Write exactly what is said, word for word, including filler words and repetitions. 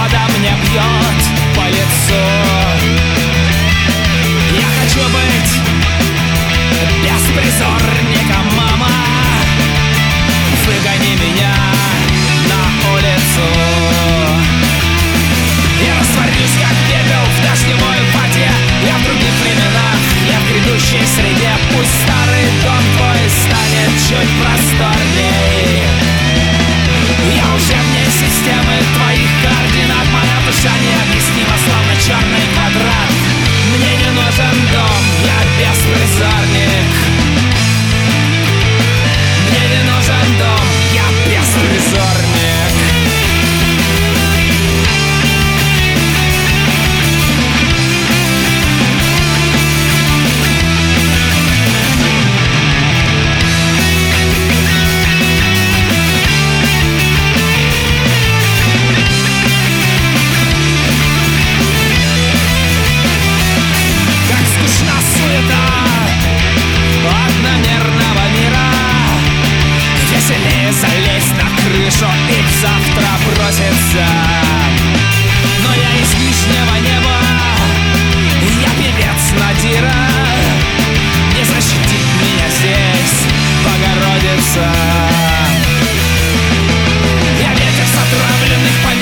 вода мне бьет по лицу. Я хочу быть беспризорником, мама. Выгони меня на улицу. Я растворюсь, как пепел в дождевой воде. Я в других временах, я в грядущей среде. Пусть старый дом твой станет чуть просторней. Я уже вне системы твоих координат. Моя душа необъяснима, словно черный квадрат. Мне не нужен дом, я беспризорник. Мне не нужен дом, я беспризорник. Одномерного мира. Веселее залезть на крышу и завтра броситься. Но я из нижнего неба, я певец Надира. Не защитит меня здесь Богородица. Я ветер с отравленных полей.